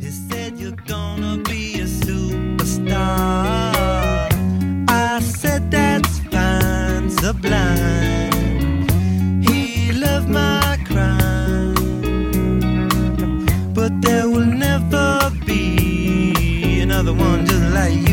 They said you're gonna be a superstar. I said that's fine, sublime. He loved my crime, but there will never be another one just like you.